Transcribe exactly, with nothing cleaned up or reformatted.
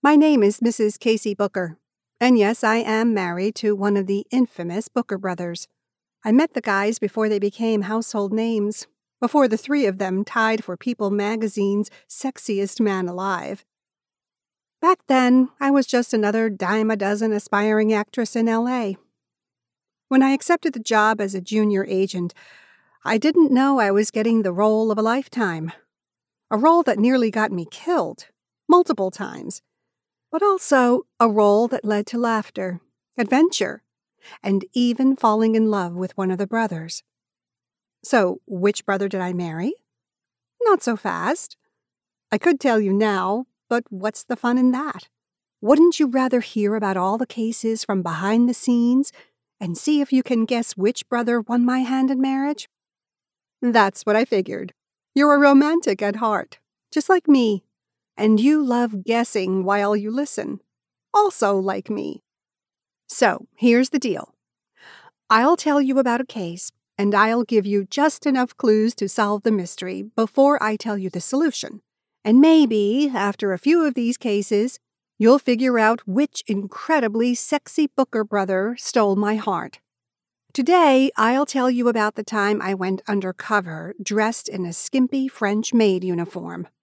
My name is Missus Casey Booker, and yes, I am married to one of the infamous Booker brothers. I met the guys before they became household names, before the three of them tied for People magazine's Sexiest Man Alive. Back then, I was just another dime-a-dozen aspiring actress in L A. When I accepted the job as a junior agent, I didn't know I was getting the role of a lifetime. A role that nearly got me killed, multiple times. But also a role that led to laughter, adventure, and even falling in love with one of the brothers. So, which brother did I marry? Not so fast. I could tell you now, but what's the fun in that? Wouldn't you rather hear about all the cases from behind the scenes and see if you can guess which brother won my hand in marriage? That's what I figured. You're a romantic at heart, just like me. And you love guessing while you listen, also like me. So, here's the deal. I'll tell you about a case, and I'll give you just enough clues to solve the mystery before I tell you the solution. And maybe, after a few of these cases, you'll figure out which incredibly sexy Booker brother stole my heart. Today, I'll tell you about the time I went undercover dressed in a skimpy French maid uniform.